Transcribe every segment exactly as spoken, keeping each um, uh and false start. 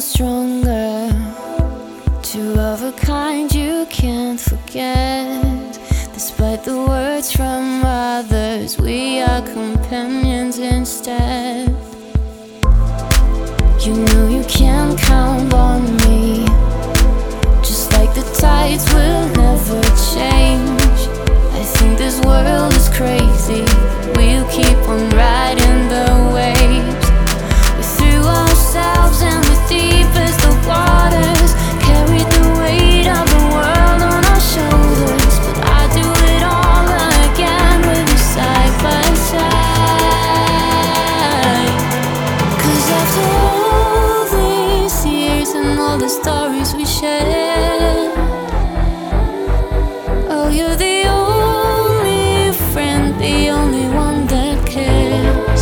stronger. Two of a kind you can't forget. Despite the words from others, we are companions instead. You know you can count on me. Just like the tides will never change. I think this world is crazy. We'll keep on riding the waves. We threw ourselves in the deepest of waters, carried the weight of the world on our shoulders. But I'd do it all again with you side by side. 'Cause after all these years and all the stories we shared, oh, you're the only friend, the only one that cares.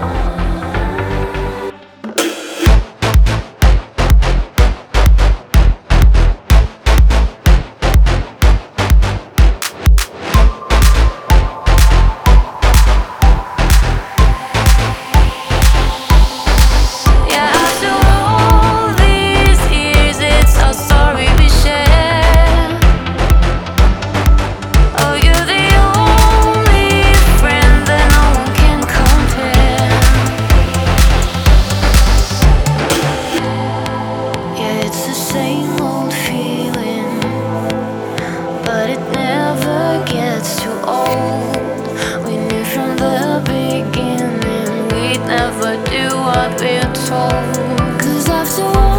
Yeah, after all these years, it's our story we share. Oh, you're the only friend that no one can compare. Yeah, it's the same old feeling, but it never gets too old. We knew from the beginning we'd never do what we're told. 'Cause after all